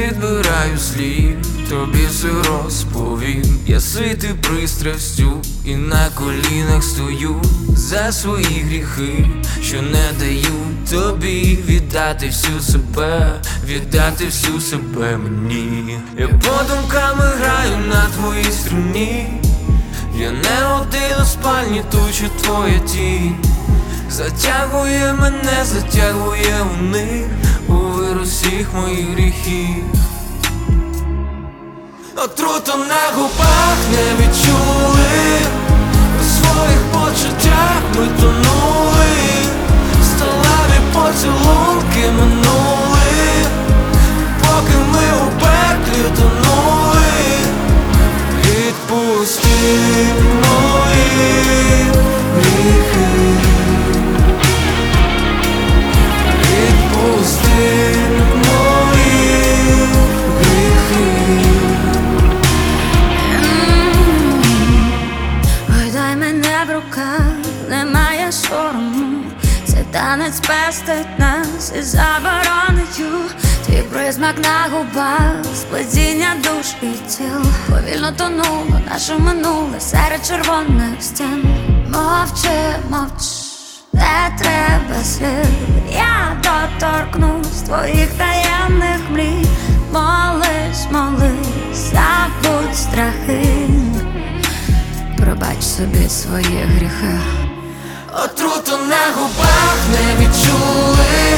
підбираю слів, тобі все розповім. Я ситий пристрастю і на колінах стою за свої гріхи, що не дають тобі віддати всю себе, віддати всю себе мені. Я подумками граю на твоїй струні, я не один у спальні, тучу твоя тінь затягує мене, затягує у них у вир усіх моїх гріхів. Отруту на губах не відчули, у своїх почуттях ми тонули, сталеві поцілунки минули, поки ми у пеклі тонули. Відпусти мої гріхи, відпусти мої гріхи. Гойдай мене в руках, немає сорому. Цей танець пестить нас із заборонею. Твій присмак на губах, сплетіння душ і тіл. Повільно тонуло наше минуле серед червоних стін. Мовчи, мовч, не треба слів. Я доторкнусь твоїх таємних мрій. Молись, молись, забудь страхи, пробач собі свої гріхи. Отруту на губах не відчули,